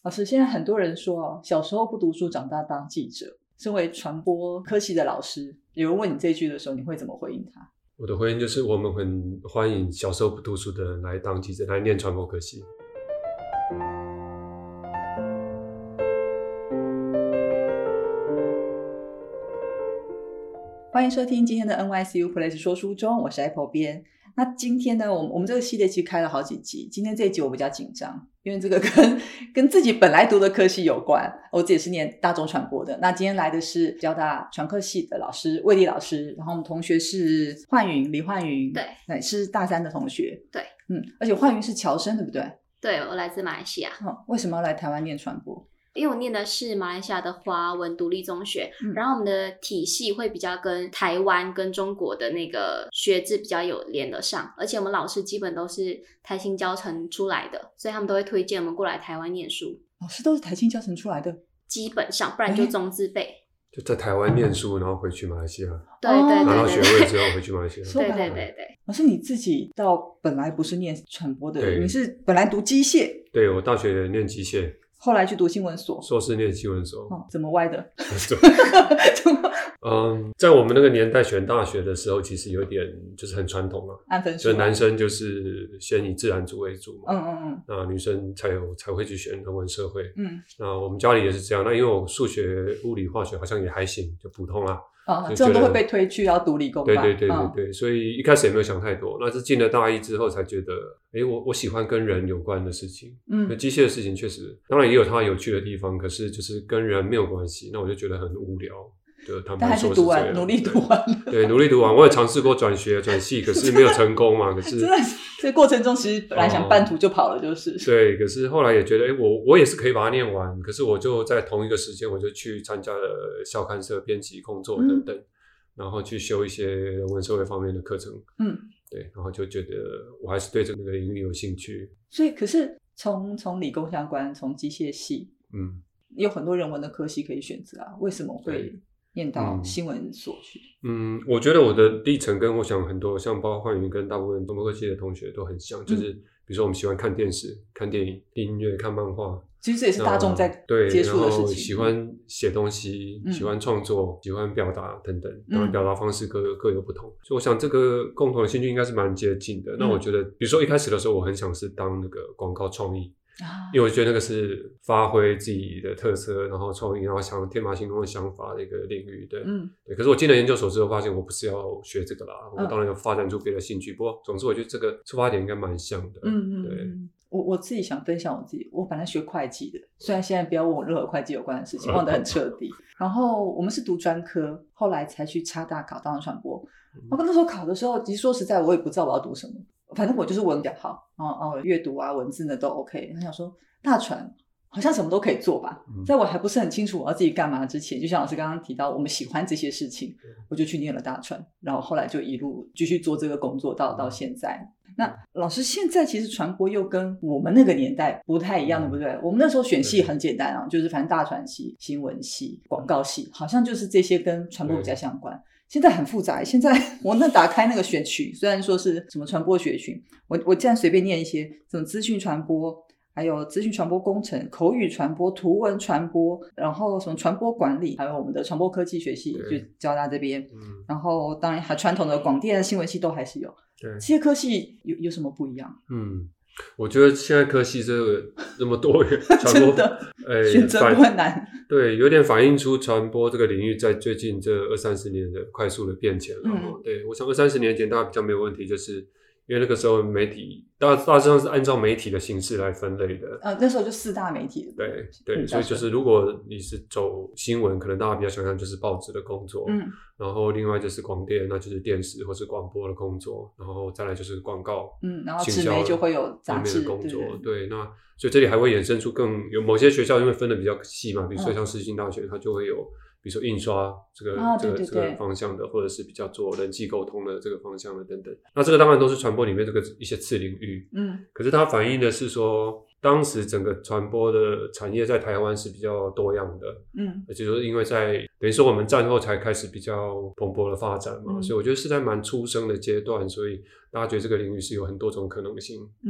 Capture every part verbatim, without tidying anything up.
老师，现在很多人说哦，小时候不读书，长大当记者。身为传播科系的老师，有人问你这句的时候，你会怎么回应他？ 我的回应就是我们很欢迎小时候不读书的人来当记者，来念传播科系。 欢迎收听今天的 N Y C U Place 说书中，我是 Apple 编。那今天呢，我们我们这个系列其实开了好几集，今天这一集我比较紧张，因为这个跟跟自己本来读的科系有关。我自己是念大众传播的，那今天来的是交大传科系的老师魏丽老师，然后我们同学是焕云李焕云， 对， 对，是大三的同学， 对， 嗯，而且焕云是侨生，对不对？ 对，我来自马来西亚。 哦，为什么要来台湾念传播？ 因为我念的是马来西亚的华文独立中学、嗯、然后我们的体系会比较跟台湾跟中国的那个学制比较有连得上，而且我们老师基本都是台清交成出来的，所以他们都会推荐我们过来台湾念书。 老师都是台清交成出来的？ 基本上，不然就中字辈、欸、 就在台湾念书，然后回去马来西亚， 对对对对， 拿到学位之后回去马来西亚。 对对对对。 老师你自己到本来不是念传播的，你是本来读机械？ 对，我大学念机械， 后来去读新闻所， 硕士念新闻所。 哦，怎么歪的？ 嗯，在我们那个年代选大学的时候，其实有点就是很传统啊， 按分数， 所以男生就是先以自然组为主嘛， 嗯嗯嗯， 那女生才有才会去选人文社会， 嗯， 那我们家里也是这样。那因为我数学、物理、化学好像也还行，就普通啦。 啊，这种都会被推去要读理工吧？ 对对对对对、嗯，所以一开始也没有想太多，那是进了大一之后才觉得，哎，我我喜欢跟人有关的事情。嗯，机械的事情确实，当然也有它有趣的地方，可是就是跟人没有关系，那我就觉得很无聊。就他们但还是读完，努力读完了。 对，努力读完，我也尝试过转学转系，可是没有成功嘛。可是真的，这过程中其实本来想半途就跑了，就是。 哦、对，可是后来也觉得，哎，我我也是可以把它念完。可是我就在同一个时间，我就去参加了校刊社编辑工作等等。嗯，然后去修一些人文社会方面的课程，嗯，对，然后就觉得我还是对这个领域有兴趣。 所以，可是从从理工相关，从机械系，嗯，有很多人文的科系可以选择啊，为什么会念到新闻所去？嗯， 嗯我觉得我的历程跟我想很多，像包括焕云跟大部分中国科系的同学都很像，就是比如说我们喜欢看电视、看电影、音乐、看漫画。 其实这也是大众在接触的事情。 对，然后喜欢写东西、嗯、喜欢创作、喜欢表达等等，当然表达方式各、嗯、各有不同。所以我想这个共同的兴趣应该是蛮接近的。嗯、那我觉得，比如说一开始的时候，我很想是当那个广告创意。啊、因为我觉得那个是发挥自己的特色，然后创意，然后想天马行空的想法的一个领域，对，嗯，对。可是我进了研究所之后，发现我不是要学这个啦，嗯、我当然要发展出别的兴趣。不过，总之我觉得这个出发点应该蛮像的，嗯嗯，对。 我我自己想分享我自己，我本来学会计的，虽然现在不要问我任何会计有关的事情，忘得很彻底。然后我们是读专科，后来才去插大考当传播。然后那时候考的时候，其实说实在，我也不知道我要读什么。反正我就是文比较好，哦哦，阅读啊、文字呢都 OK。他想说大传好像什么都可以做吧，嗯、在我还不是很清楚我要自己干嘛之前，就像老师刚刚提到，我们喜欢这些事情，我就去念了大传，然后后来就一路继续做这个工作到到现在。那老师现在其实传播又跟我们那个年代不太一样，对不对？我们那时候选系很简单啊，就是反正大传系、新闻系、广告系，好像就是这些跟传播比较相关。现在很复杂，现在我那打开那个选曲，虽然说是什么传播学群，我我这样随便念一些，什么资讯传播，还有资讯传播工程、口语传播、图文传播，然后什么传播管理，还有我们的传播科技学系，就交大这边，嗯，然后当然还传统的广电、新闻系都还是有。对，这些科系有有什么不一样？嗯。 我觉得现在科系这个这么多元，传播的、欸、选择困难， 对，有点反映出传播这个领域在最近这二三十年的快速的变迁了。嗯、对，我想二三十年前大家比较没有问题，就是因为那个时候媒体大大致上是按照媒体的形式来分类的。 呃，那时候就四大媒体。 对对、嗯，所以就是如果你是走新闻，可能大家比较想象就是报纸的工作，嗯，然后另外就是广电，那就是电视或是广播的工作，然后再来就是广告， 嗯，然后纸媒就会有杂志的工作，对，那所以这里还会衍生出更有某些学校因为分的比较细嘛，比如说像世新大学，它就会有。比如说印刷这个、 啊、 这个对对对这个方向的，或者是比较做人际沟通的这个方向的等等。那这个当然都是传播里面这个一些次领域，嗯，可是它反映的是说，当时整个传播的产业在台湾是比较多样的，嗯，而且就是因为在等于说我们战后才开始比较蓬勃的发展嘛，嗯、所以我觉得是在蛮出生的阶段，所以大家觉得这个领域是有很多种可能性，嗯。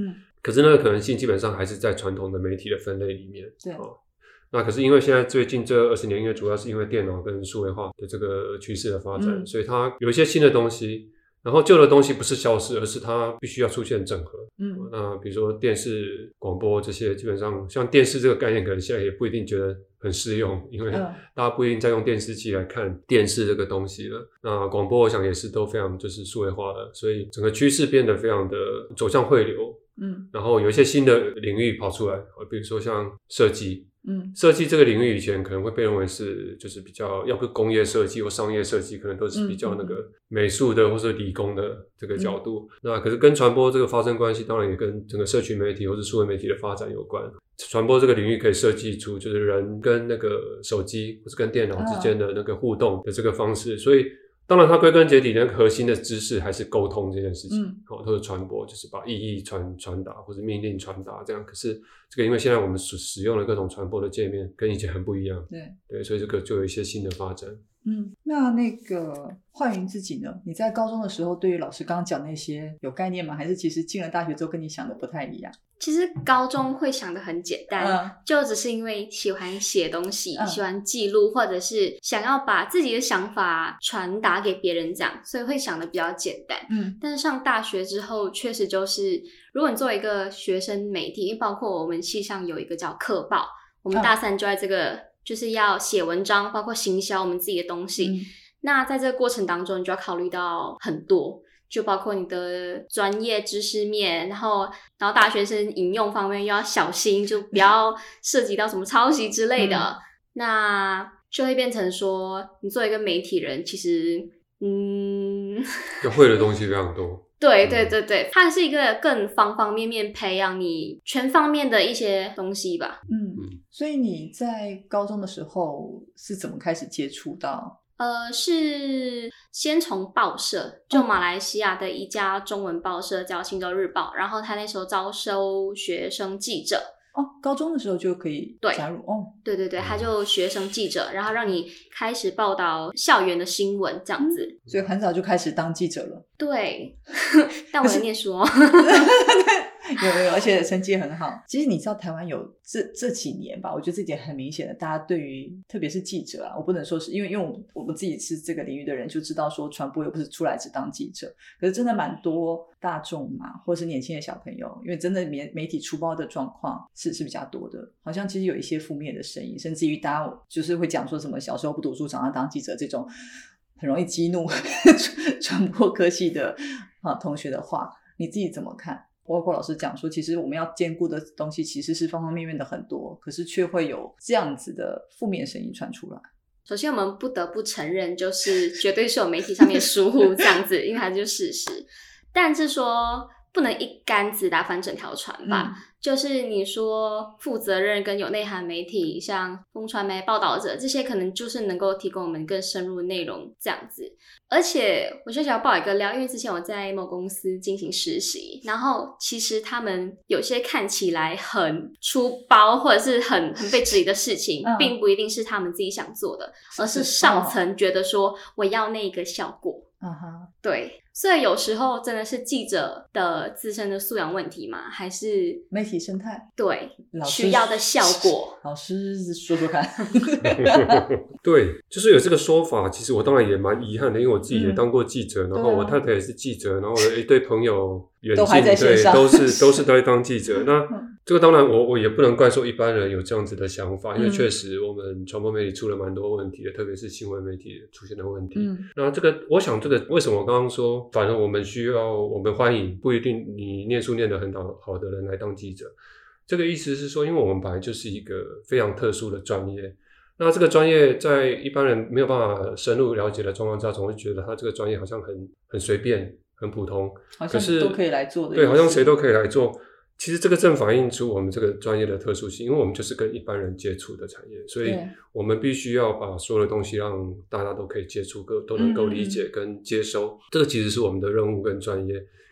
可是那个可能性基本上还是在传统的媒体的分类里面。 对。 哦，那可是因为现在最近这二十年，因为主要是因为电脑跟数位化的这个趋势的发展，嗯，所以它有一些新的东西，然后旧的东西不是消失，而是它必须要出现整合。嗯，那比如说电视、广播这些，基本上像电视这个概念，可能现在也不一定觉得很适用，因为大家不一定再用电视机来看电视这个东西了。那广播我想也是都非常就是数位化的，所以整个趋势变得非常的走向汇流。嗯，然后有一些新的领域跑出来，比如说像设计。嗯，设计这个领域以前可能会被认为是就是比较，要不是工业设计或商业设计，可能都是比较那个美术的或是理工的这个角度。嗯，那可是跟传播这个发生关系，当然也跟整个社群媒体或是数位媒体的发展有关。传播这个领域可以设计出就是人跟那个手机或是跟电脑之间的那个互动的这个方式，所以当然它归根结底那个核心的知识还是沟通这件事情，嗯，哦，或者传播，就是把意义传传达或者命令传达这样。可是这个因为现在我们使使用的各种传播的界面跟以前很不一样，对对，所以这个就有一些新的发展。 嗯，那那个焕云自己呢？你在高中的时候对于老师刚刚讲那些有概念吗？还是其实进了大学之后跟你想的不太一样？ 其实高中会想的很简单，嗯，就只是因为喜欢写东西，嗯，喜欢记录，或者是想要把自己的想法传达给别人这样，所以会想的比较简单。嗯，但是上大学之后，确实就是如果你作为一个学生媒体，因为包括我们系上有一个叫课报，我们大三就在这个，嗯，就是要写文章，包括行销我们自己的东西。嗯，那在这个过程当中，你就要考虑到很多。就包括你的专业知识面，然后然后大学生引用方面又要小心，就不要涉及到什么抄袭之类的，嗯，那就会变成说你作为一个媒体人，其实嗯要会的东西非常多。 对对对对，它是一个更方方面面培养你全方面的一些东西吧。 嗯，所以你在高中的时候是怎么开始接触到？ 呃，是先从报社，就马来西亚的一家中文报社叫《星洲日报》，然后他那时候招收学生记者。 哦，高中的时候就可以加入。哦， 对对对，他就学生记者，然后让你开始报道校园的新闻这样子。 嗯，所以很早就开始当记者了。 对，但我在念书哦。 有有，而且成绩很好。其实你知道台湾有这这几年吧，我觉得这点很明显的，大家对于特别是记者啊，我不能说是因为因为我们我们自己是这个领域的人，就知道说传播又不是出来只当记者，可是真的蛮多大众嘛，或者是年轻的小朋友，因为真的媒媒体出包的状况是是比较多的，好像其实有一些负面的声音，甚至于大家就是会讲说什么小时候不读书，长大当记者这种很容易激怒传播科系的啊同学的话，你自己怎么看？包括老师讲说，其实我们要兼顾的东西其实是方方面面的很多，可是却会有这样子的负面声音传出来。 首先我们不得不承认，就是绝对是有媒体上面疏忽这样子，因为它就是事实。但是说不能一竿子打翻整条船吧，嗯，就是你说负责任跟有内涵媒体，像风传媒、报道者这些，可能就是能够提供我们更深入的内容这样子。而且我就想要爆一个料，因为之前我在某公司进行实习，然后其实他们有些看起来很出包或者是很很被质疑的事情，嗯，并不一定是他们自己想做的，而是上层觉得说我要那个效果。嗯哼，对，所以有时候真的是记者的自身的素养问题嘛，还是媒体生态？ 对，需要的效果。 老师说说看。 对，就是有这个说法，其实我当然也蛮遗憾的，因为我自己也当过记者，嗯，然后我太太也是记者，然后我的一堆朋友远近对都是都是在当记者。那这个当然我我也不能怪说一般人有这样子的想法，因为确实我们传播媒体出了蛮多问题的，特别是新闻媒体出现的问题。嗯，那这个我想这个为什么我刚刚说反正我们需要我们欢迎不一定你念书念得很好好的人来当记者，这个意思是说因为我们本来就是一个非常特殊的专业，那这个专业在一般人没有办法深入了解的状况下，总会觉得他这个专业好像很很随便很普通， 好像都可以来做的， 对，好像谁都可以来做。其实这个正反映出我们这个专业的特殊性，因为我们就是跟一般人接触的产业，所以我们必须要把所有的东西让大家都可以接触，都能够理解跟接收，嗯，这个其实是我们的任务跟专业。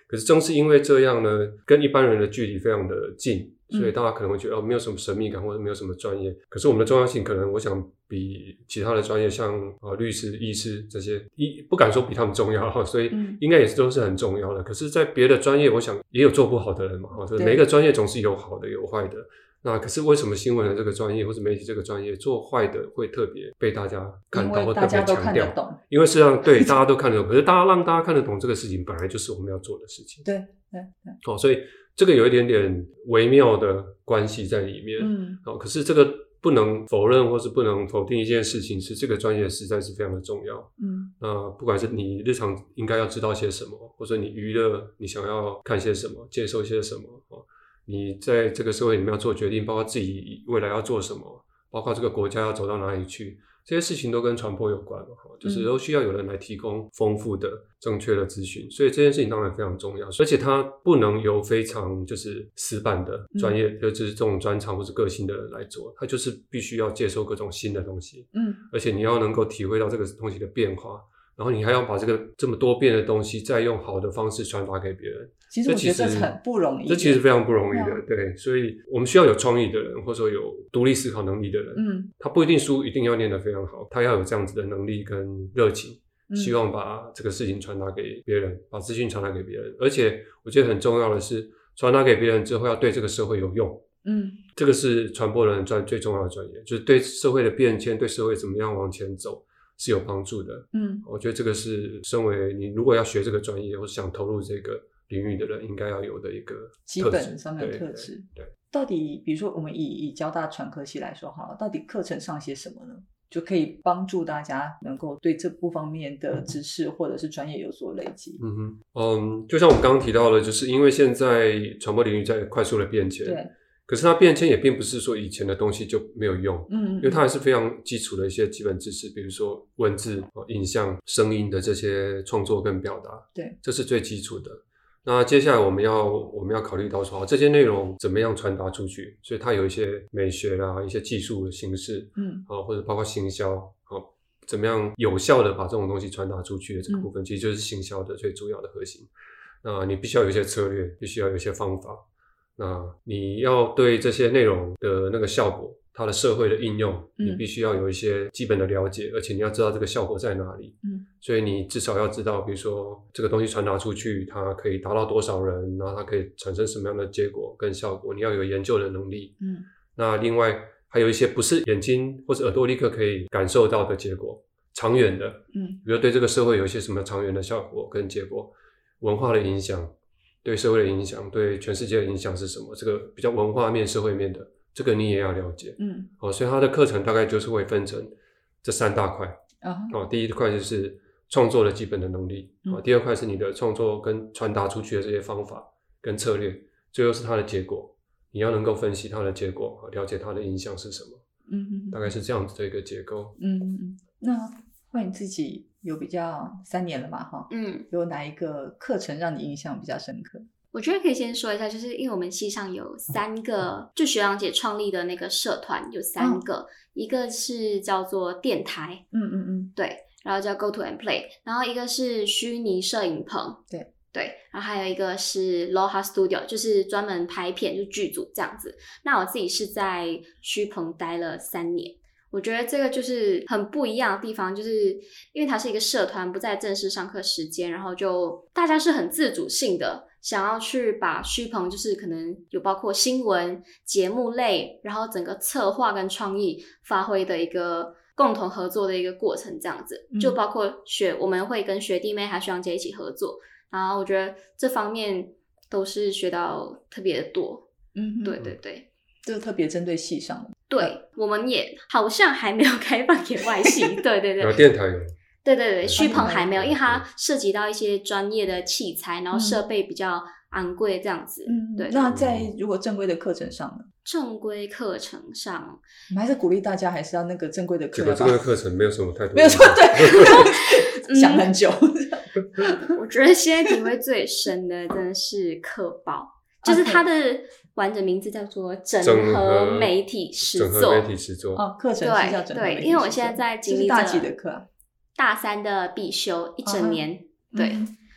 可是正是因为这样呢，跟一般人的距离非常的近，所以大家可能会觉得、嗯、哦，没有什么神秘感或者没有什么专业。可是我们的重要性可能我想比其他的专业像啊律师、医师这些，一不敢说比他们重要，所以应该也是都是很重要的。可是在别的专业我想也有做不好的人嘛，就是每个专业总是有好的有坏的。那可是为什么新闻的这个专业或者媒体这个专业做坏的会特别被大家看到或特别强调？因为事实上对大家都看得懂，可是大家让大家看得懂这个事情本来就是我们要做的事情。 对对对。 哦，所以这个有一点点微妙的关系在里面。嗯。哦，可是这个不能否认或是不能否定一件事情，是这个专业实在是非常的重要。嗯。那不管是你日常应该要知道些什么，或者你娱乐你想要看些什么，接受些什么哦。你在这个社会里面要做决定，包括自己未来要做什么，包括这个国家要走到哪里去，这些事情都跟传播有关嘛，就是都需要有人来提供丰富的正确的资讯，所以这件事情当然非常重要，而且它不能由非常就是死板的专业、嗯、就是这种专长或是个性的人来做，它就是必须要接受各种新的东西，嗯，而且你要能够体会到这个东西的变化，然后你还要把这个这么多变的东西再用好的方式传达给别人。 其实我觉得这很不容易， 这其实非常不容易的，对，所以我们需要有创意的人，或者说有独立思考能力的人。嗯，他不一定书一定要念得非常好，他要有这样子的能力跟热情，嗯、希望把这个事情传达给别人，把资讯传达给别人。而且我觉得很重要的是，传达给别人之后要对这个社会有用。嗯，这个是传播人专最重要的专业，就是对社会的变迁，对社会怎么样往前走是有帮助的。嗯，我觉得这个是身为你如果要学这个专业或是想投入这个领域的人应该要有的一个基本上的特质。对，对，到底比如说我们以以交大传科系来说好了，到底课程上些什么呢？就可以帮助大家能够对这部方面的知识或者是专业有所累积。嗯哼，嗯，就像我们刚刚提到的，就是因为现在传播领域在快速的变迁，对。可是它变迁也并不是说以前的东西就没有用，嗯，因为它还是非常基础的一些基本知识，比如说文字、影像、声音的这些创作跟表达，对，这是最基础的。那接下来我们要我们要考虑到说，这些内容怎么样传达出去，所以它有一些美学啦，一些技术的形式，嗯，啊，或者包括行销，啊，怎么样有效的把这种东西传达出去的这个部分，嗯，其实就是行销的最主要的核心。那你必须要有一些策略，必须要有一些方法。那你要对这些内容的那个效果，它的社会的应用，你必须要有一些基本的了解，而且你要知道这个效果在哪里。嗯，所以你至少要知道，比如说这个东西传达出去，它可以达到多少人，然后它可以产生什么样的结果跟效果，你要有研究的能力。嗯，那另外还有一些不是眼睛或者耳朵立刻可以感受到的结果，长远的，嗯，比如对这个社会有一些什么长远的效果跟结果，文化的影响。对社会的影响，对全世界的影响是什么？这个比较文化面、社会面的，这个你也要了解。嗯，哦，所以它的课程大概就是会分成这三大块。Uh-huh. 哦，第一块就是创作的基本的能力，嗯，哦，第二块是你的创作跟传达出去的这些方法跟策略，最后是它的结果，你要能够分析它的结果，了解它的影响是什么。嗯，大概是这样子的一个结构。 嗯，那换你自己。有比较三年了嘛，哈，嗯，有哪一个课程让你印象比较深刻？ 我觉得可以先说一下，就是因为我们系上有三个，就学长姐创立的那个社团有三个，哦，一个是叫做电台，嗯嗯嗯，对，然后叫 Go to and Play， 然后一个是虚拟摄影棚，对对，然后还有一个是 Loha Studio， 就是专门拍片，就剧组这样子。那我自己是在虚棚待了三年。我觉得这个就是很不一样的地方，就是因为它是一个社团，不在正式上课时间，然后就大家是很自主性的想要去把虚棚，就是可能有包括新闻节目类，然后整个策划跟创意发挥的一个共同合作的一个过程，这样子，就包括学我们会跟学弟妹还有学长姐一起合作，然后我觉得这方面都是学到特别的多。嗯，对对对， 就特别针对系上的。 对，我们也好像还没有开放给外系。对对对， 有电台有。 对对对，虚棚还没有，因为它涉及到一些专业的器材，然后设备比较昂贵这样子。嗯，对。 那在如果正规的课程上呢？ 正规课程上， 我们还是鼓励大家还是要那个正规的课。 这个正规课程没有什么太多， 没有什么对，想很久。 我觉得现在体会最深的真的是课报，就是它的完整名字叫做整合媒体实作。 整合媒体实作。 哦，课程是叫整合媒体实作。 对，因为我现在在经历着大几的课啊？ 大三的必修一整年。哦，对。嗯，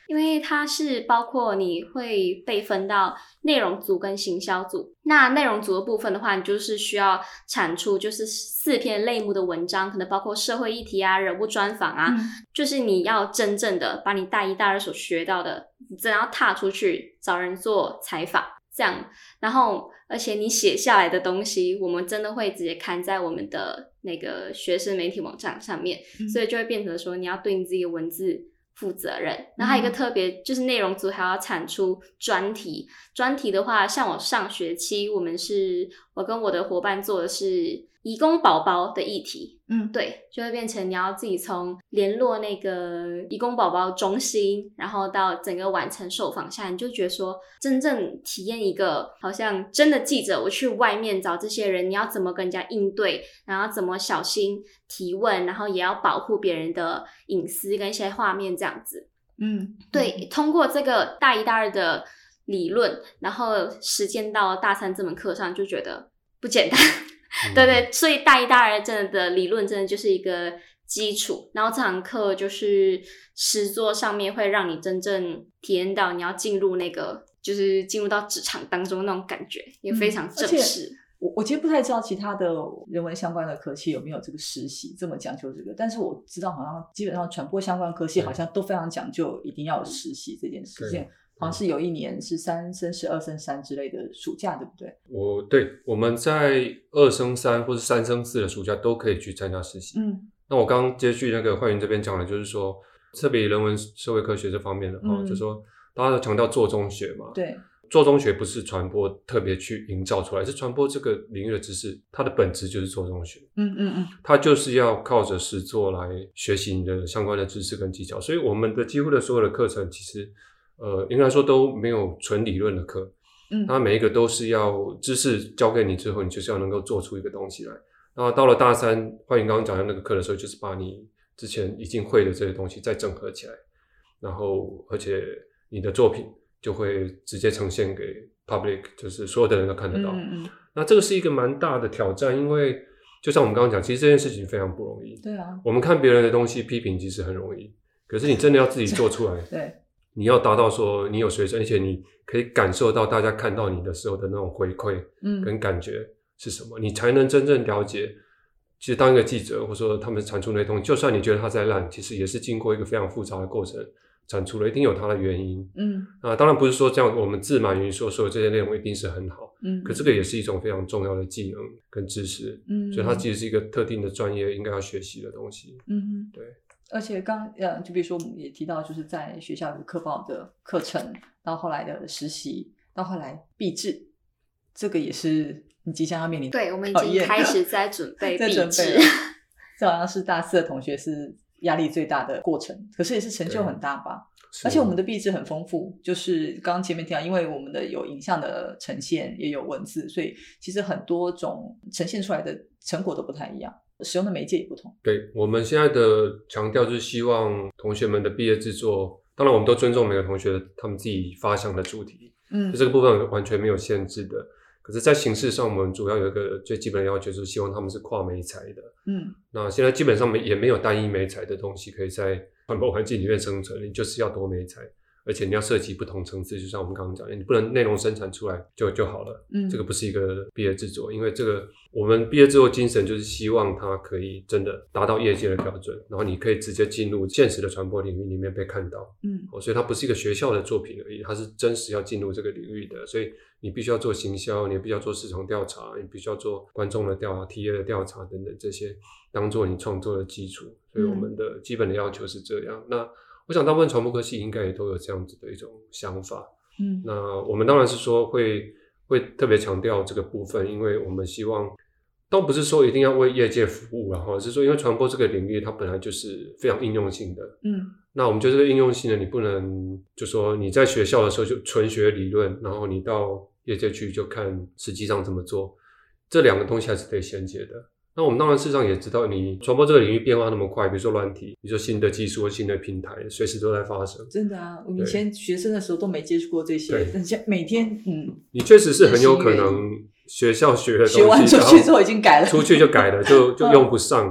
因为它是包括你会被分到内容组跟行销组。那内容组的部分的话，你就是需要产出就是四篇类目的文章，可能包括社会议题啊、人物专访啊、嗯、就是你要真正的把你大一大二所学到的，你真的要踏出去找人做采访这样。然后而且你写下来的东西我们真的会直接刊在我们的那个学生媒体网站上面、嗯、所以就会变成说你要对你自己的文字负责任。然后还有一个特别就是内容组还要产出专题，专题的话像我上学期我们是我跟我的伙伴做的是移工宝宝的议题，嗯，对，就会变成你要自己从联络那个移工宝宝中心，然后到整个完成受访下，你就觉得说真正体验一个好像真的记者，我去外面找这些人，你要怎么跟人家应对，然后怎么小心提问，然后也要保护别人的隐私跟一些画面这样子。嗯，对，通过这个大一大二的理论，然后实践到大三这门课上，就觉得不简单。对对，所以大一大二真的的理论真的就是一个基础，然后这堂课就是实作上面会让你真正体验到你要进入那个就是进入到职场当中那种感觉，也非常正式。嗯、 我我其实不太知道其他的人文相关的科系有没有这个实习这么讲究这个，但是我知道好像基本上传播相关科系好像都非常讲究一定要有实习这件事情。好像是有一年是三升四、二升三之类的暑假，对不对？ 我对我们在二升三或是三升四的暑假都可以去参加实习。嗯，那我刚刚接续那个焕云这边讲的，就是说特别人文社会科学这方面的话、嗯，就是说大家都强调做中学嘛。 对， 做中学不是传播特别去营造出来，是传播这个领域的知识，它的本质就是做中学。嗯嗯嗯，它就是要靠着实作来学习你的相关的知识跟技巧，所以我们的几乎的所有的课程其实。呃，应该说都没有纯理论的课，嗯，它每一个都是要知识教给你之后，你就是要能够做出一个东西来。然后到了大三，焕云刚刚讲的那个课的时候，就是把你之前已经会的这些东西再整合起来，然后而且你的作品就会直接呈现给 public， 就是所有的人都看得到。嗯嗯，那这个是一个蛮大的挑战，因为就像我们刚刚讲，其实这件事情非常不容易。 对啊， 我们看别人的东西批评其实很容易，可是你真的要自己做出来。 对。 你要达到说你有水准，而且你可以感受到大家看到你的时候的那种回馈跟感觉是什么、嗯、你才能真正了解其实当一个记者或者说他们产出那些东西，就算你觉得它再烂，其实也是经过一个非常复杂的过程产出了，一定有它的原因。嗯，啊，当然不是说这样我们自满于说所有这些内容一定是很好，嗯，可这个也是一种非常重要的技能跟知识，嗯，所以它其实是一个特定的专业应该要学习的东西。嗯，对。 而且刚呃，就比如说我们也提到，就是在学校有课报的课程，到后来的实习，到后来毕制，这个也是你即将要面临。 对，我们已经开始在准备毕制。 这好像是大四的同学是压力最大的过程，可是也是成就很大吧。而且我们的毕制很丰富，就是刚刚前面提到，因为我们的有影像的呈现，也有文字，所以其实很多种呈现出来的成果都不太一样。使用的媒介也不同。 对，我们现在的强调就是希望同学们的毕业制作，当然我们都尊重每个同学他们自己发想的主题，嗯，就这个部分完全没有限制的。可是在形式上，我们主要有一个最基本的要求，就是希望他们是跨媒材的。嗯，那现在基本上也没有单一媒材的东西可以在传播环境里面生存，你就是要多媒材。而且你要涉及不同层次，就像我们刚刚讲的，你不能内容生产出来就就好了。嗯，这个不是一个毕业制作，因为这个我们毕业制作精神就是希望它可以真的达到业界的标准，然后你可以直接进入现实的传播领域里面被看到。嗯，哦，所以它不是一个学校的作品而已，它是真实要进入这个领域的，所以你必须要做行销，你必须要做市场调查，你必须要做观众的调查、T A 的调查等等，这些当做你创作的基础。所以我们的基本的要求是这样。嗯，那我想大部分传播科系应该也都有这样子的一种想法。嗯，那我们当然是说会会特别强调这个部分，因为我们希望倒不是说一定要为业界服务，然后是说因为传播这个领域它本来就是非常应用性的。嗯，那我们觉得这个应用性的你不能就说你在学校的时候就纯学理论，然后你到业界去就看实际上怎么做，这两个东西还是得衔接的。那我们当然事实上也知道，你传播这个领域变化那么快，比如说软体，比如说新的技术或新的平台，随时都在发生。 真的啊，我们以前学生的时候都没接触过这些，但是每天嗯， 你确实是很有可能学校学的东西， 学完出去之后已经改了， 出去就改了，就就用不上。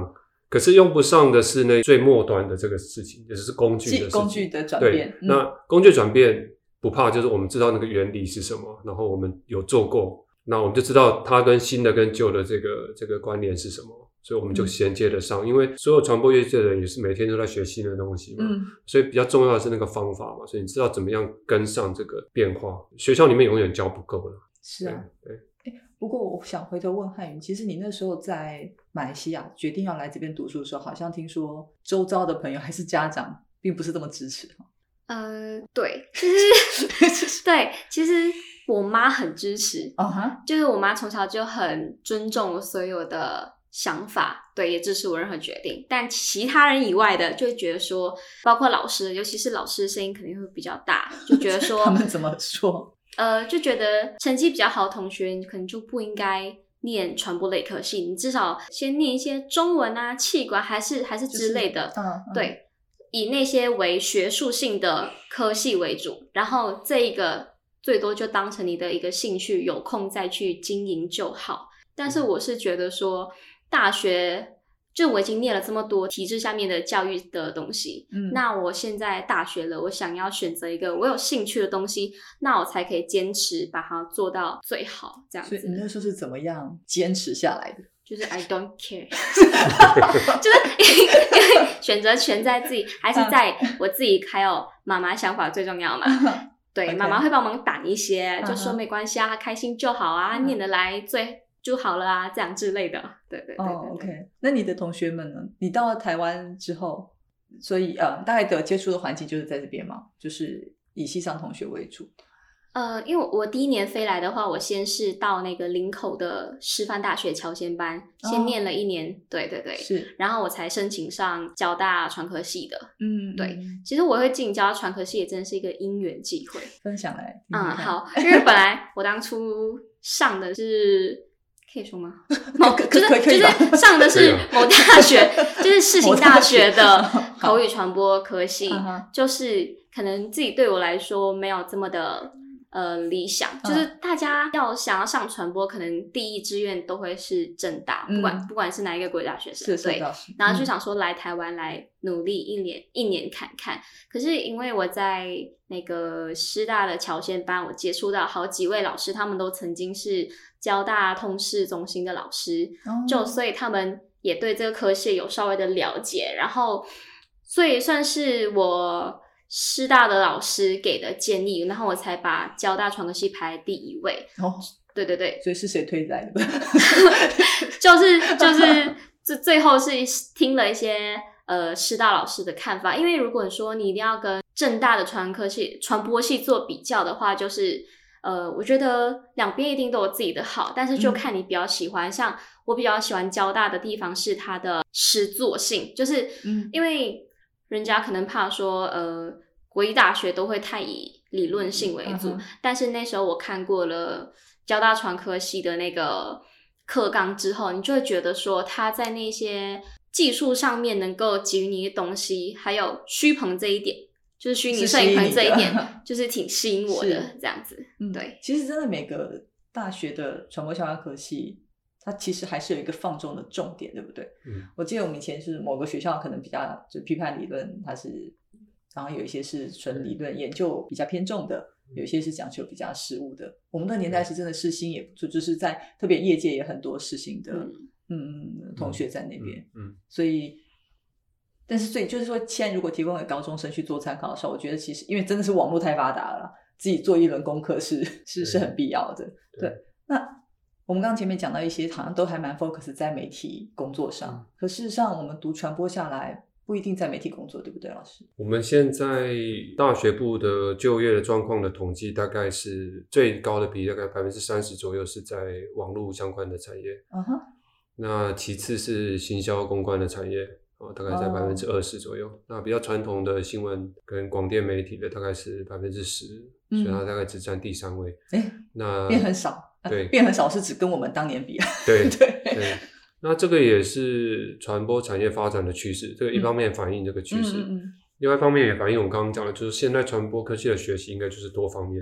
可是用不上的是那最末端的这个事情，也就是工具的事情， 工具的转变。 对，嗯、那工具转变不怕，就是我们知道那个原理是什么，然后我们有做过，那我们就知道它跟新的跟旧的这个这个关联是什么，所以我们就衔接得上。嗯、因为所有传播业界的人也是每天都在学新的东西嘛，嗯、所以比较重要的是那个方法嘛，所以你知道怎么样跟上这个变化。学校里面永远教不够了。 是啊， 对。对不过我想回头问汉云，其实你那时候在马来西亚决定要来这边读书的时候，好像听说周遭的朋友还是家长并不是这么支持。 呃，对，其实对，其实我妈很支持， uh-huh. 就是我妈从小就很尊重我所有的想法，对，也支持我任何决定。但其他人以外的，就会觉得说，包括老师，尤其是老师的声音肯定会比较大，就觉得说他们怎么说？ 呃，就觉得成绩比较好的同学，你可能就不应该念传播类科系，你至少先念一些中文啊、企管还是还是之类的， 就是嗯嗯、 对，以那些为学术性的科系为主，然后这一个最多就当成你的一个兴趣，有空再去经营就好。但是我是觉得说，大学就我已经念了这么多体制下面的教育的东西，嗯，那我现在大学了，我想要选择一个我有兴趣的东西，那我才可以坚持把它做到最好，这样子。 所以你那时候是怎么样坚持下来的？ 就是 I don't care 就是因为选择权在自己，还是在我自己，还有妈妈想法最重要嘛。对， okay. 妈妈会帮忙挡一些，就说没关系啊，开心就好啊，念得来最就好了啊，这样之类的。对对对对对。 哦 OK， 那你的同学们呢？你到了台湾之后，所以呃，大概的接触的环境就是在这边嘛，就是以系上同学为主。 呃，因为我第一年飞来的话，我先是到那个林口的师范大学侨先班，哦、先念了一年，对对对， 是， 然后我才申请上交大传科系的。 嗯， 对，其实我会进交大传科系也真的是一个因缘际会。 分享来， 嗯，好，因为本来我当初上的是。可以说吗？ 某就是就是上的是某大学，就是世新大学的口语传播科系，就是可能自己对我来说没有这么的呃理想，就是大家要想要上传播，可能第一志愿都会是政大，不管不管是哪一个国家学生，对，然后就想说来台湾来努力一年一年看看。可是因为我在那个师大的侨先班，我接触到好几位老师，他们都曾经是交大通识中心的老师，哦、就所以他们也对这个科系有稍微的了解，然后所以算是我师大的老师给的建议，然后我才把交大传科系排第一位。 哦， 对对对， 所以是谁推来的？ 就是就是最最后是听了一些呃师大老师的看法，因为如果说你一定要跟政大的传科系传播系做比较的话，就是呃，我觉得两边一定都有自己的好，但是就看你比较喜欢。嗯、像我比较喜欢交大的地方是它的实作性，就是因为人家可能怕说，呃，国立大学都会太以理论性为主，嗯、但是那时候我看过了交大传科系的那个课纲之后，你就会觉得说，他在那些技术上面能够给予你的东西，还有虚棚这一点。就是虚拟摄影棚这一点，就是挺吸引我的这样子。嗯，对， 其实真的每个大学的传播相关科系，它其实还是有一个放重的重点，对不对？嗯，我记得我们以前是某个学校可能比较就批判理论，它是，然后有一些是纯理论研究比较偏重的，有一些是讲究比较实务的。我们的年代是真的世新也不错，就是在特别业界也很多世新的嗯嗯同学在那边，嗯，嗯所以。但是所以就是说现在如果提供给高中生去做参考的时候，我觉得其实因为真的是网络太发达了，自己做一轮功课是是是很必要的。 对, 对，那我们刚刚前面讲到一些好像都还蛮 focus 在媒体工作上，嗯、可事实上我们读传播下来不一定在媒体工作，对不对老师？ 我们现在大学部的就业的状况的统计大概是最高的比例大概 百分之三十 左右是在网络相关的产业，嗯哼，那其次是行销公关的产业哦，大概在 百分之二十 左右、哦、那比较传统的新闻跟广电媒体的大概是 百分之十、嗯、所以它大概只占第三位。 诶那变很少，对、呃、变很少是指跟我们当年比对对对，那这个也是传播产业发展的趋势，这个一方面反映这个趋势、嗯嗯嗯、另外一方面也反映我们刚刚讲的就是现在传播科技的学习应该就是多方面的，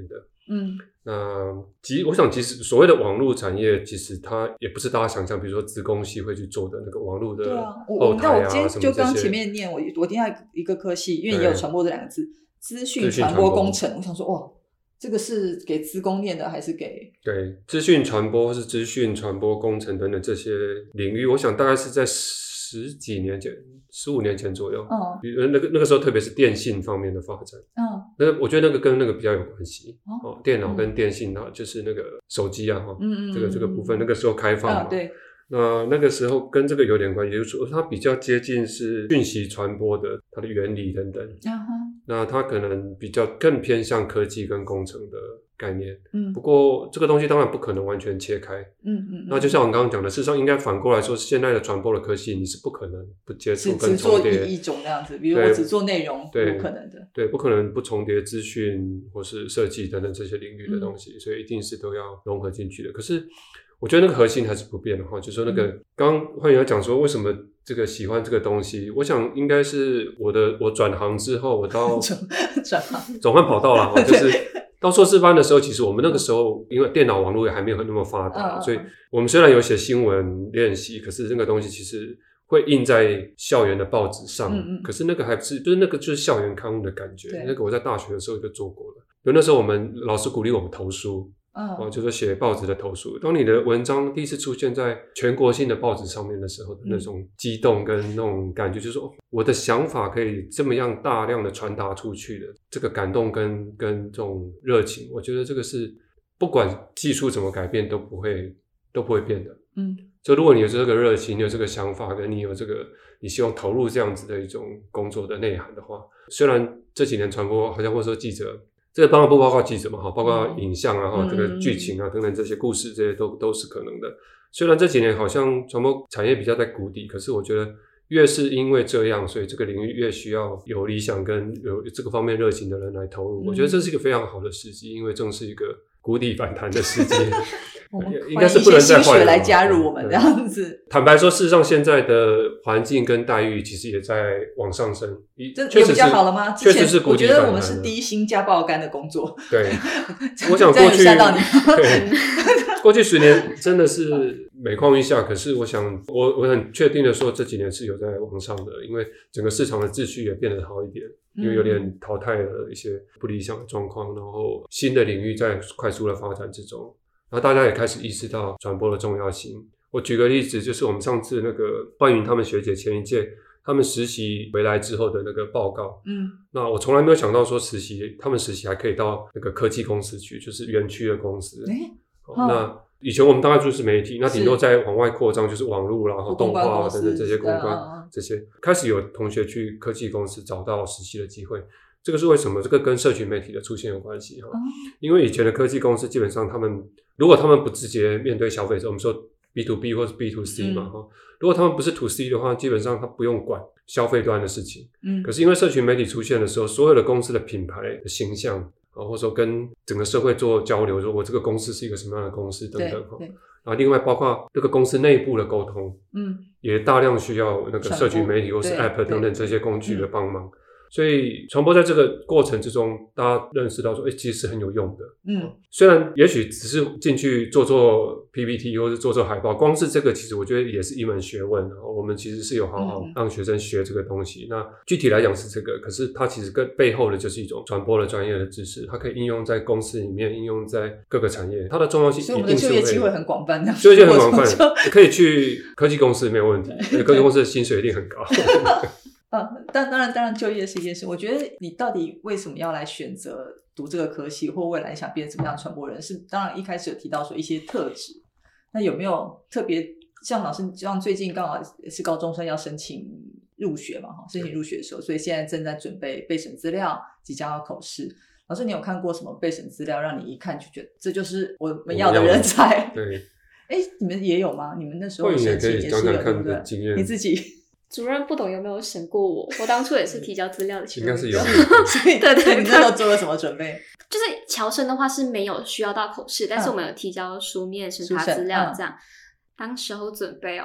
嗯， 那其我想，其实所谓的网络产业，其实它也不是大家想象，比如说资工系会去做的那个网络的后台啊， 对啊，我我今天就刚前面念我我听到一个科系，因为也有传播这两个字，资讯传播工程，我想说哇，这个是给资工念的还是给？ 对，资讯传播或是资讯传播工程等等这些领域，我想大概是在十几年前。十五年前左右，嗯，那个那个时候，特别是电信方面的发展，嗯，那个我觉得那个跟那个比较有关系，哦，哦电脑跟电信啊，嗯、就是那个手机啊，哈，嗯嗯，这个这个部分，那个时候开放嘛， 啊、对， 那那个时候跟这个有点关系，就是说它比较接近是讯息传播的它的原理等等，嗯哼，那它可能比较更偏向科技跟工程的概念，嗯，不过这个东西当然不可能完全切开，嗯嗯，那就像我刚刚讲的，事实上应该反过来说，现在的传播的科技你是不可能不接触跟重叠， 只做一种那样子，比如我只做内容，不可能的， 对，不可能不重叠资讯或是设计等等这些领域的东西，嗯、所以一定是都要融合进去的。可是我觉得那个核心还是不变的哈，就是说那个刚刚焕宇讲说为什么这个喜欢这个东西，我想应该是我的我转行之后，我到转行转换跑道了哈，就是到硕士班的时候，其实我们那个时候因为电脑网络也还没有那么发达，嗯、所以我们虽然有写新闻练习，可是那个东西其实会印在校园的报纸上，嗯嗯可是那个还不是，就是那个就是校园刊物的感觉。那个我在大学的时候就做过了，因为那时候我们老师鼓励我们投书。哦，就是写报纸的投诉。当你的文章第一次出现在全国性的报纸上面的时候的那种激动跟那种感觉，就是说、哦、我的想法可以这么样大量的传达出去的这个感动跟跟这种热情，我觉得这个是不管技术怎么改变都不会都不会变的。嗯，就如果你有这个热情，你有这个想法，跟你有这个你希望投入这样子的一种工作的内涵的话，虽然这几年传播好像或者说记者。这个当然不包括记者嘛，包括影像啊，嗯、这个剧情啊等等这些故事，这些都都是可能的。虽然这几年好像传播产业比较在谷底，可是我觉得越是因为这样，所以这个领域越需要有理想跟有这个方面热情的人来投入。嗯、我觉得这是一个非常好的时机，因为正是一个谷底反弹的时机。 我们应该是不能再换了来加入我们这样子。 坦白说，事实上现在的环境跟待遇其实也在往上升， 这有比较好了吗？ 确实是谷底反弹了。 我觉得我们是低薪加爆肝的工作。 对，我想过去吓到你。 对，过去十年真的是每况愈下。可是我想，我我很确定的说，这几年是有在往上的，因为整个市场的秩序也变得好一点。因为有点淘汰了一些不理想的状况，然后新的领域在快速的发展之中，然后大家也开始意识到传播的重要性。我举个例子，就是我们上次那个焕云他们学姐前一届他们实习回来之后的那个报告，嗯，那我从来没有想到说实习他们实习还可以到那个科技公司去，就是园区的公司。欸哦、那以前我们大概就是媒体，那顶多再往外扩张就是网络啦、动画等等这些公关、啊、这些，开始有同学去科技公司找到实习的机会。这个是为什么？这个跟社群媒体的出现有关系哈。嗯、因为以前的科技公司基本上他们如果他们不直接面对消费者，我们说 B to B 或是 B to C 嘛哈、嗯，如果他们不是 to C 的话，基本上他不用管消费端的事情。嗯，可是因为社群媒体出现的时候，所有的公司的品牌的形象。或者说跟整个社会做交流，说我这个公司是一个什么样的公司等等。然后另外包括这个公司内部的沟通，嗯，也大量需要那个社群媒体或是 App 等等这些工具的帮忙。所以传播在这个过程之中，大家认识到说，哎、欸，其实是很有用的。嗯，虽然也许只是进去做做 P P T 或是做做海报，光是这个其实我觉得也是一门学问。我们其实是有好好让学生学这个东西。嗯、那具体来讲是这个，可是它其实跟背后的就是一种传播的专业的知识，它可以应用在公司里面，应用在各个产业，它的重要性一定是会。 所以我们的就业机会很广泛， 就业很广泛，可以去科技公司没有问题，科技公司的薪水一定很高。 呃，当当然，当然，就业是一件事。我觉得你到底为什么要来选择读这个科系，或未来想变成什么样的传播人？是当然一开始有提到说一些特质，那有没有特别像老师，像最近刚好是高中生要申请入学嘛，申请入学的时候，所以现在正在准备备审资料，即将要口试。老师，你有看过什么备审资料，让你一看就觉得这就是我们要的人才？ 对， 哎，你们也有吗？你们那时候申请也是有，对不对？你自己。 主任不懂有没有审过我？我当初也是提交资料的其中一个， 应该是有。 所以，对对，你那时候做了什么准备？ 就是侨生的话是没有需要到口试，但是我们有提交书面审查资料这样。嗯、当时候准备哦，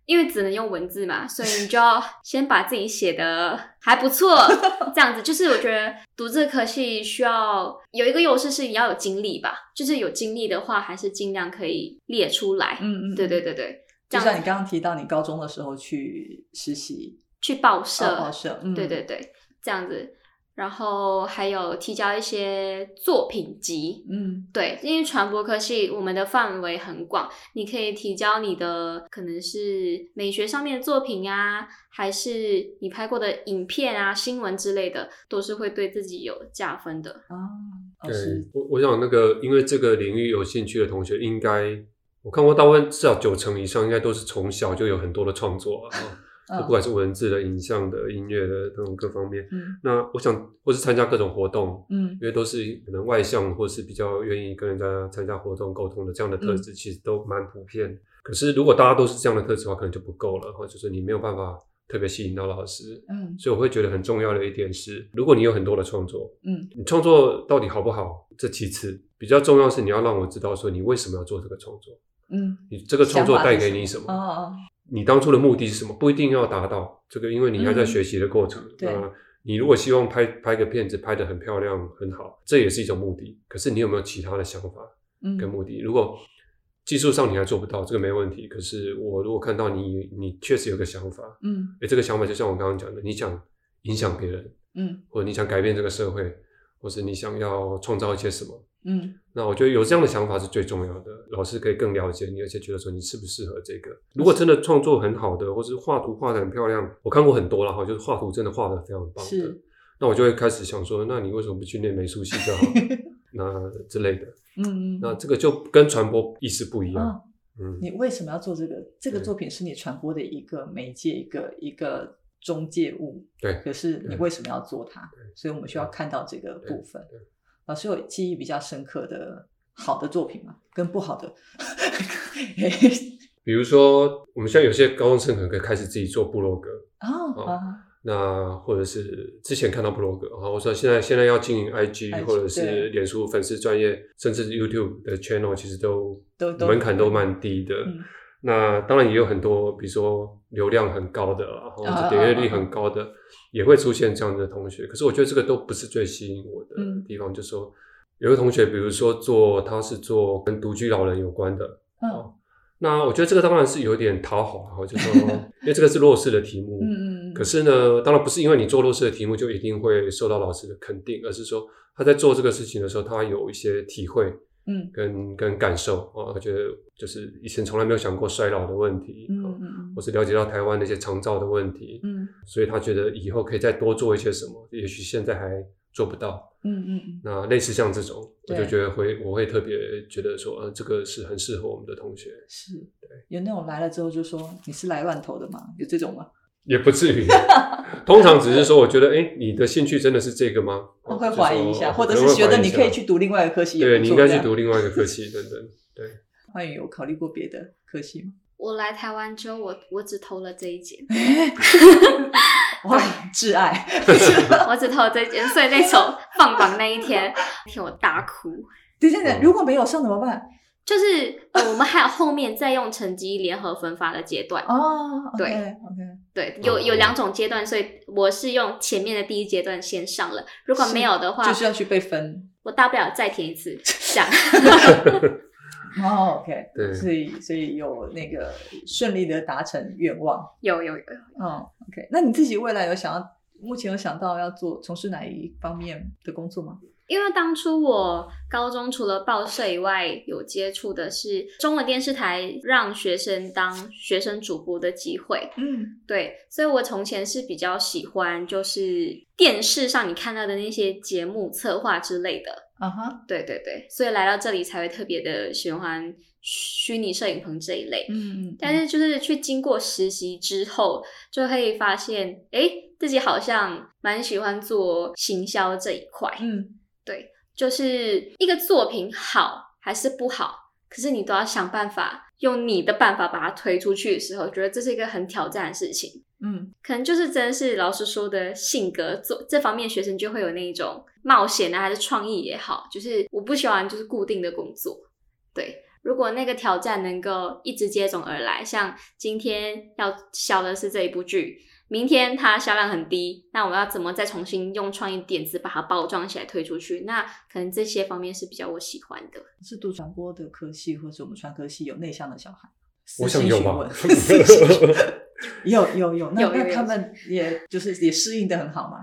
因为只能用文字嘛，所以你就要先把自己写得还不错，这样子。就是我觉得读这个科系需要有一个优势是你要有经历吧，就是有经历的话，还是尽量可以列出来。 嗯嗯， 对对对对， 就像你刚刚提到你高中的时候去实习， 去报社， 哦、报社，嗯， 对对对，这样子。然后还有提交一些作品集， 嗯， 对，因为传播科系我们的范围很广，你可以提交你的可能是美学上面的作品啊，还是你拍过的影片啊、新闻之类的，都是会对自己有加分的啊。哦、 对，我我想那个因为这个领域有兴趣的同学，应该我看过大部分至少九成以上，应该都是从小就有很多的创作啊。就不管是文字的、影像的、音乐的这种各方面，嗯，那我想或是参加各种活动，嗯，因为都是可能外向或是比较愿意跟人家参加活动沟通的这样的特质，其实都蛮普遍。嗯、可是如果大家都是这样的特质的话，可能就不够了，或者就是你没有办法特别吸引到老师，嗯，所以我会觉得很重要的一点是，如果你有很多的创作，嗯，你创作到底好不好，这其次，比较重要是你要让我知道说你为什么要做这个创作，嗯，你这个创作带给你什么？哦。你当初的目的是什么？不一定要达到这个，因为你还在学习的过程。嗯、对、呃，你如果希望拍拍个片子拍得很漂亮很好，这也是一种目的。可是你有没有其他的想法跟目的？嗯、如果技术上你还做不到，这个没问题。可是我如果看到你，你确实有个想法，嗯，诶，这个想法就像我刚刚讲的，你想影响别人，嗯，或者你想改变这个社会，或是你想要创造一些什么。嗯，那我觉得有这样的想法是最重要的，老师可以更了解你，而且觉得说你适不适合这个。如果真的创作很好的，或是画图画得很漂亮，我看过很多啦，就是画图真的画得非常棒的，那我就会开始想说，那你为什么不去念美术系就好？那之类的，嗯，那这个就跟传播意思不一样。哦、 嗯，你为什么要做这个？这个作品是你传播的一个媒介，一个一个中介物。对，可是你为什么要做它？所以我们需要看到这个部分。对对对，老师有记忆比较深刻的好的作品吗？跟不好的？ 比如说，我们现在有些高中生可能可以开始自己做部落格哦，哦那或者是之前看到部落格，我说现在现在要经营 I G 或者是脸书粉丝专页，甚至 YouTube 的 channel， 其实都门槛都蛮低的。嗯、那当然也有很多，比如说流量很高的，或者点阅率很高的。啊啊啊啊也会出现这样的同学，可是我觉得这个都不是最吸引我的地方。嗯、就是说有个同学，比如说做他是做跟独居老人有关的，嗯哦、那我觉得这个当然是有点讨好，就是说因为这个是弱势的题目，嗯嗯可是呢，当然不是因为你做弱势的题目就一定会受到老师的肯定，而是说他在做这个事情的时候，他有一些体会。嗯，跟跟感受啊，我觉得就是以前从来没有想过衰老的问题，嗯嗯，或是了解到台湾那些长照的问题，嗯，所以他觉得以后可以再多做一些什么，也许现在还做不到，嗯嗯嗯，那类似像这种，我就觉得会我会特别觉得说，呃，这个是很适合我们的同学， 是，对，有那种来了之后就说你是来乱投的吗？有这种吗？ 也不至于，通常只是说，我觉得，哎，你的兴趣真的是这个吗？ 我会怀疑一下，或者是觉得你可以去读另外一个科系也不错， 对，你应该去读另外一个科系等等。对， 欢迎有考虑过别的科系吗？ 我来台湾之后，我我只投了这一间， 哇，挚爱， 我只投了这一间，所以那时候放榜那一天，那天我大哭。 等等等，如果没有上怎么办？ 就是呃，我们还有后面再用成绩联合分发的阶段哦，对 ，OK， 对，有有两种阶段，所以我是用前面的第一阶段先上了，如果没有的话， 就是要去被分， 我大不了再填一次，这样。 哦 ，OK， 对，所以所以有那个顺利的达成愿望， 有有有， 哦 ，OK， 那你自己未来有想要，目前有想到要做从事哪一方面的工作吗？ 因为当初我高中除了报社以外，有接触的是中文电视台让学生当学生主播的机会。嗯，对，所以我从前是比较喜欢就是电视上你看到的那些节目策划之类的。啊哈，对对对，所以来到这里才会特别的喜欢虚拟摄影棚这一类。嗯嗯，但是就是去经过实习之后，就可以发现，诶，自己好像蛮喜欢做行销这一块。嗯。对，就是一个作品好还是不好，可是你都要想办法用你的办法把它推出去的时候，觉得这是一个很挑战的事情。嗯，可能就是真的是老师说的性格，做这方面学生就会有那一种冒险啊，还是创意也好，就是我不喜欢就是固定的工作。对， 如果那个挑战能够一直接踵而来，像今天要销的是这一部剧，明天它销量很低，那我们要怎么再重新用创意点子把它包装起来推出去？那可能这些方面是比较我喜欢的。 是读传播的科系或者我们传科系有内向的小孩？ 我想有吧。 有有有，那有有有那他们也就是也适应的很好吗？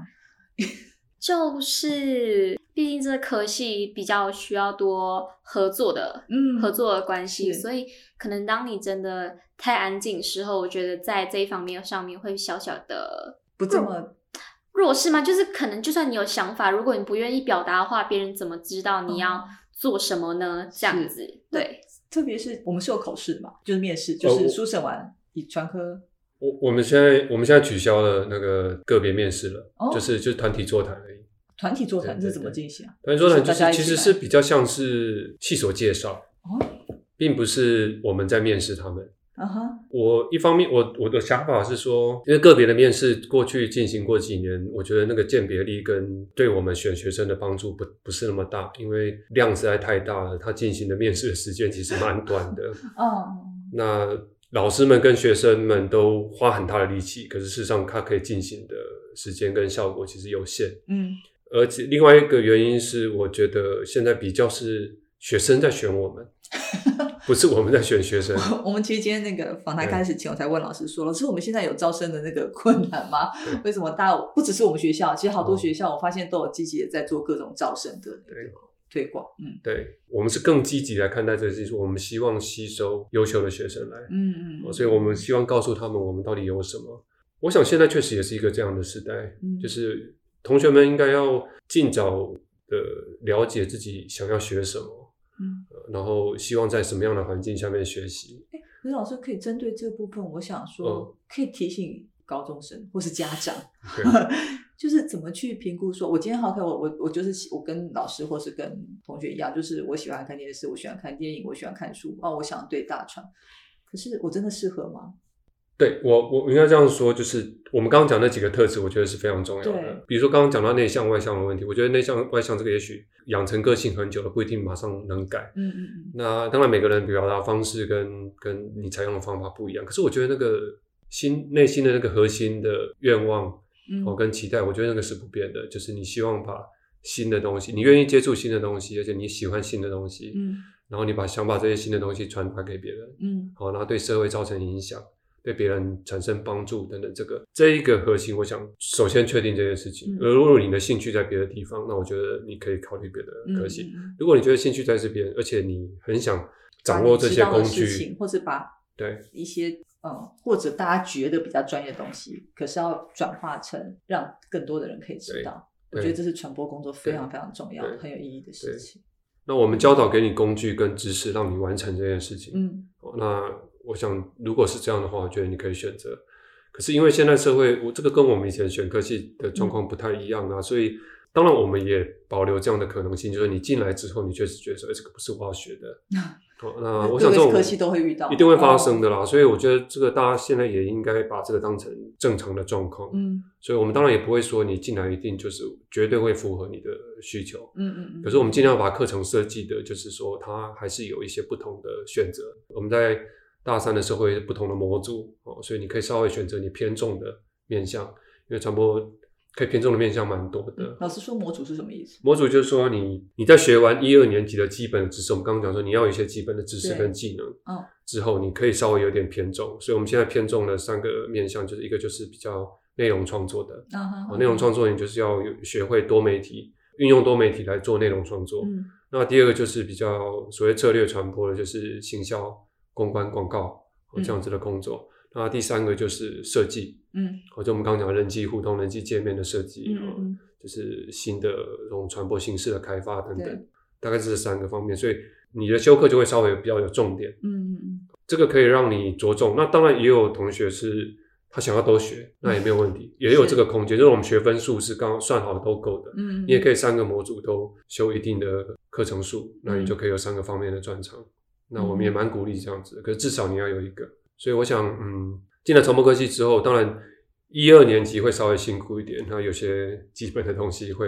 就是毕竟这个科系比较需要多合作的， 嗯合作的关系， 是所以可能当你真的太安静的时候，我觉得在这一方面上面会小小的不这么弱势吗？就是可能就算你有想法，如果你不愿意表达的话，别人怎么知道你要做什么呢？这样子，对。 特别是我们是有口试的嘛，就是面试，就是书审完以专科。 我我们现在我们现在取消了那个个别面试了， 哦、 就是就是团体座谈而已。 团体座谈是怎么进行啊？ 团体座谈就是其实是比较像是是系所介绍， 哦， 并不是我们在面试他们。 啊哈， 我一方面我我的想法是说，因为个别的面试过去进行过几年，我觉得那个鉴别力跟对我们选学生的帮助不不是那么大，因为量实在太大了，他进行的面试的时间其实蛮短的。 哦， 那老师们跟学生们都花很大的力气，可是事实上他可以进行的时间跟效果其实有限。 嗯， 而且另外一个原因是，我觉得现在比较是学生在选我们，不是我们在选学生。 我们其实今天那个访谈开始前，我才问老师说，老师我们现在有招生的那个困难吗？为什么大家不只是我们学校，其实好多学校我发现都有积极的在做各种招生的那个推广。嗯， 对，我们是更积极来看待这个技术，我们希望吸收优秀的学生来。 嗯嗯， 所以我们希望告诉他们我们到底有什么。我想现在确实也是一个这样的时代， 嗯、 就是同学们应该要尽早的了解自己想要学什么， 嗯， 然后希望在什么样的环境下面学习。 哎，可是老师可以针对这部分，我想说，可以提醒高中生或是家长，就是怎么去评估说，我今天好看，我我我就是我跟老师或是跟同学一样，就是我喜欢看电视，我喜欢看电影，我喜欢看书，哦，我想对大传，可是我真的适合吗？ 对，我我应该这样说，就是我们刚刚讲那几个特质，我觉得是非常重要的。比如说刚刚讲到内向外向的问题，我觉得内向外向这个也许养成个性很久了，不一定马上能改。 嗯嗯嗯。 那当然每个人表达方式跟跟你采用的方法不一样，可是我觉得那个心内心的那个核心的愿望， 嗯， 哦跟期待，我觉得那个是不变的，就是你希望把新的东西，你愿意接触新的东西，而且你喜欢新的东西， 嗯， 然后你把想把这些新的东西传达给别人， 嗯， 好，然后对社会造成影响。对别人产生帮助等等，这个这一个核心，我想首先确定这件事情。而、嗯、如果你的兴趣在别的地方，那我觉得你可以考虑别的科系。嗯嗯、如果你觉得兴趣在这边，而且你很想掌握这些工具， 或者把对一些嗯，或者大家觉得比较专业的东西，可是要转化成让更多的人可以知道。我觉得这是传播工作非常非常重要、很有意义的事情。 那我们教导给你工具跟知识，让你完成这件事情。 嗯， 那。我想如果是这样的话，我觉得你可以选择。可是因为现在社会我这个跟我们以前选科系的状况不太一样啊、嗯、所以当然我们也保留这样的可能性，就是你进来之后你确实觉得说、欸、这个不是我要学的、哦、那我想这种科系都会遇到， 一定会发生的啦、哦、所以我觉得这个大家现在也应该把这个当成正常的状况。 嗯， 所以我们当然也不会说你进来一定就是绝对会符合你的需求。 嗯嗯嗯。 可是我们尽量把课程设计的就是说它还是有一些不同的选择。我们在大三的时候会有不同的模组、哦、所以你可以稍微选择你偏重的面向，因为传播可以偏重的面向蛮多的、嗯、 老师说模组是什么意思？ 模组就是说你你在学完一二年级的基本的知识，我们刚刚讲说你要有一些基本的知识跟技能、 哦、 之后你可以稍微有点偏重，所以我们现在偏重的三个面向，就是一个就是比较内容创作的、 哦、 内容创作你就是要学会多媒体，运用多媒体来做内容创作、 嗯、那第二个就是比较所谓策略传播的，就是行销公关广告、哦、这样子的工作、嗯、那第三个就是设计， 嗯， 或者我们刚刚讲的人际互动、人际界面的设计、 嗯嗯嗯、 就是新的这种传播形式的开发等等，大概是这三个方面，所以你的修课就会稍微比较有重点， 嗯嗯， 这个可以让你着重。那当然也有同学是他想要都学，那也没有问题，也有这个空间，就是我们学分数是刚刚算好的都够的， 嗯， 你也可以三个模组都修一定的课程数，那你就可以有三个方面的专长。那我们也蛮鼓励这样子的，可是至少你要有一个。所以我想嗯，进了传播科系之后，当然一二年级会稍微辛苦一点，那有些基本的东西会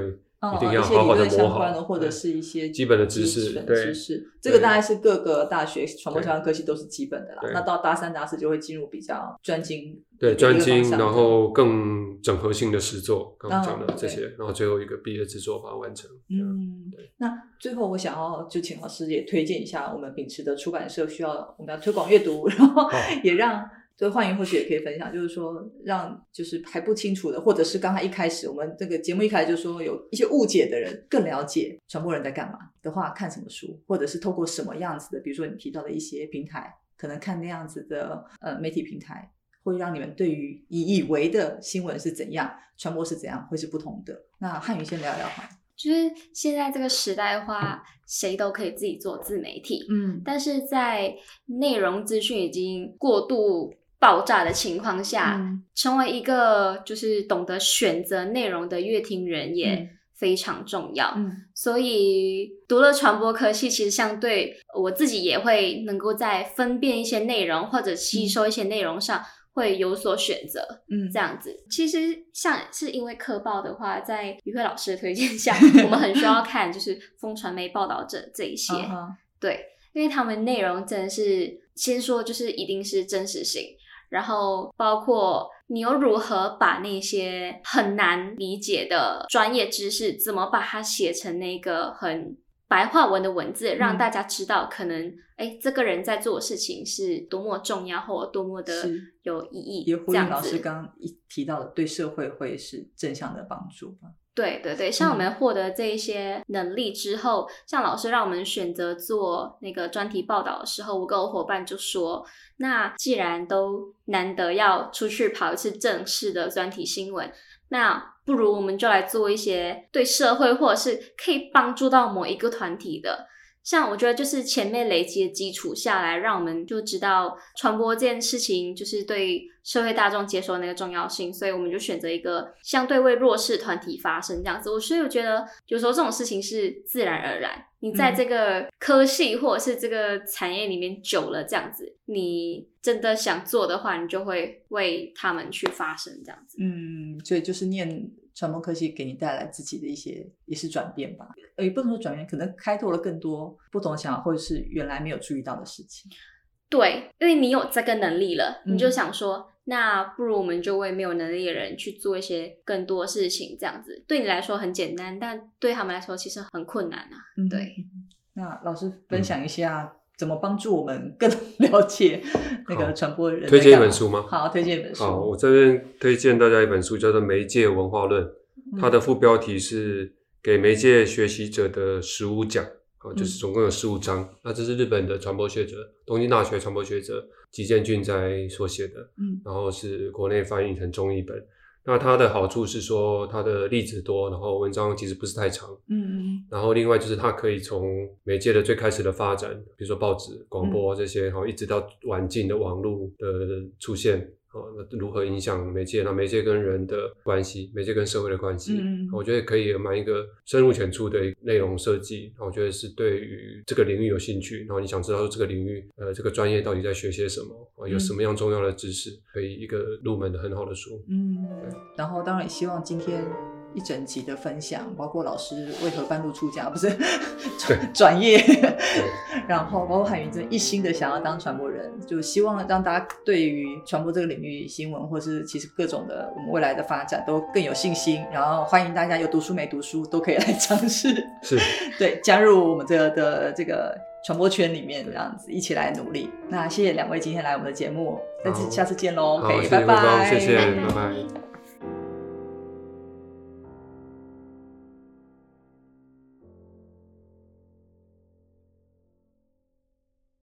哦、 一定要好好的磨好， 的或者是一些基本的知识，对知识，这个大概是各个大学传播相关科系都是基本的啦。那到大三、大四就会进入比较专精， 对专精，然后更整合性的实作，刚刚讲的这些， 哦、 然后最后一个毕业制作把它完成。 嗯，对。那最后我想要就请老师也推荐一下我们秉持的出版社需要我们要推广阅读，然后也让。所以焕瑜或许也可以分享，就是说让就是还不清楚的，或者是刚才一开始我们这个节目一开始就说有一些误解的人更了解传播人在干嘛的话，看什么书，或者是透过什么样子的，比如说你提到的一些平台，可能看那样子的呃媒体平台，会让你们对于以以为的新闻是怎样，传播是怎样，会是不同的。那汉瑜先聊聊好。 就是现在这个时代的话，谁都可以自己做自媒体， 嗯， 但是在内容资讯已经过度爆炸的情况下、嗯、成为一个就是懂得选择内容的阅听人也非常重要、 嗯、 所以读了传播科系，其实相对我自己也会能够在分辨一些内容或者吸收一些内容上会有所选择，嗯，这样子。其实像是因为科报的话，在于慧老师的推荐下我们很需要看就是风传媒报道者这一些uh-huh. 对，因为他们内容真的是先说就是一定是真实性，然后包括你又如何把那些很难理解的专业知识怎么把它写成那个很白话文的文字，让大家知道可能哎、嗯，这个人在做的事情是多么重要或多么的有意义， 也呼应老师刚刚提到的对社会会是正向的帮助吧。 对对对，像我们获得这一些能力之后、嗯、像老师让我们选择做那个专题报道的时候，我跟我伙伴就说，那既然都难得要出去跑一次正式的专题新闻，那不如我们就来做一些对社会或者是可以帮助到某一个团体的，像我觉得就是前面累积的基础下来，让我们就知道传播这件事情就是对社会大众接受那个重要性，所以我们就选择一个相对为弱势团体发声这样子。我所以我觉得有时候这种事情是自然而然，你在这个科系或者是这个产业里面久了这样子，你真的想做的话，你就会为他们去发声这样子。 嗯，所以就是念传播科系给你带来自己的一些也是转变吧，也不能说转变，可能开拓了更多不同的想法，或者是原来没有注意到的事情。 对，因为你有这个能力了、嗯、你就想说那不如我们就为没有能力的人去做一些更多事情这样子，对你来说很简单，但对他们来说其实很困难啊、嗯、对。 那老师分享一下怎么帮助我们更了解那个传播人， 推荐一本书吗？ 好，推荐一本书。 好，我这边推荐大家一本书叫做《媒介文化论》，它的副标题是给媒介学习者的十五讲，就是总共有十五章、嗯、那这是日本的传播学者，东京大学传播学者吉见俊哉所写的，嗯，然后是国内翻译成中译本。那它的好处是说它的例子多，然后文章其实不是太长，嗯嗯，然后另外就是它可以从媒介的最开始的发展，比如说报纸、广播这些，然后一直到晚近的网络的出现，那如何影响媒介，那媒介跟人的关系，媒介跟社会的关系，嗯，我觉得可以蛮一个深入浅出的内容设计，我觉得是对于这个领域有兴趣，然后你想知道这个领域呃这个专业到底在学些什么，有什么样重要的知识，可以一个入门的很好的书。嗯， 然后当然也希望今天一整集的分享，包括老师为何半路出家，不是转业，然后包括汉瑜真一心的想要当传播人，就希望让大家对于传播这个领域新闻或是其实各种的我们未来的发展都更有信心，然后欢迎大家有读书没读书都可以来尝试， 是对加入我们这个的这个传播圈里面，这样子一起来努力。那谢谢两位今天来我们的节目，那下次见咯。 好， okay, 拜拜，谢谢，拜拜。